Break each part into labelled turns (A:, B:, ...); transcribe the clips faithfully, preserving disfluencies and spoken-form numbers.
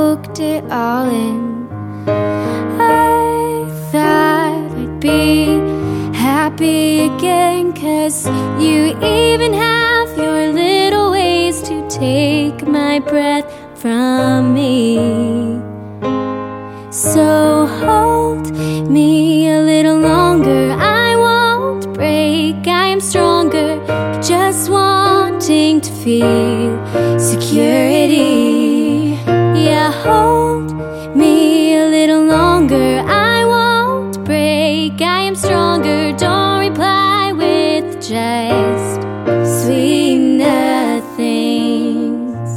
A: soaked it all in. I thought I'd be happy again, 'cause you even have your little ways to take my breath from me. So hold me a little longer, I won't break, I am stronger, just wanting to feel security. Yeah, hold me a little longer, I won't break, I am stronger, don't reply with just sweet nothings.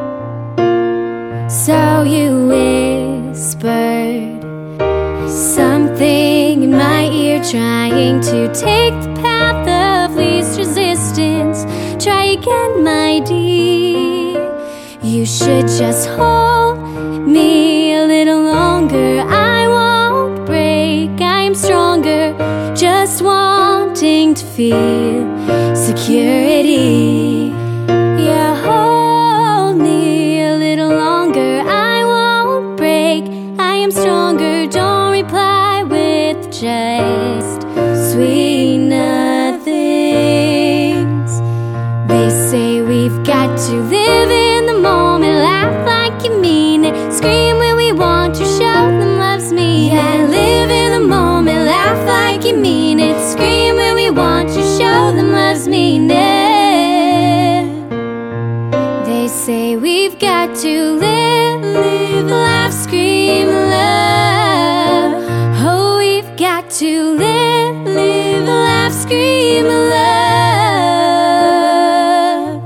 A: So you whispered something in my ear, trying to take the path of least resistance. Try again, my dear, you should just hold me a little longer, I won't break, I am stronger, just wanting to feel security. Yeah, hold me a little longer, I won't break, I am stronger, don't reply with just sweet nothings. They say we've got to live in the moment, laugh like you mean it, scream when we want to, show them love's me. Yeah, live in the moment, laugh like you mean it, scream when we want to, show them love's mean it. They say we've got to live, live, laugh, scream, love. Oh, we've got to live, live, laugh, scream, love.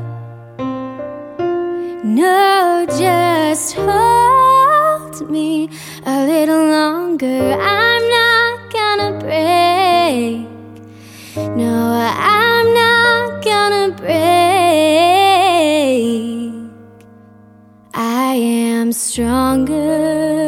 A: No, just hold me a little longer, I'm not gonna break. No, I'm not gonna break. I am stronger.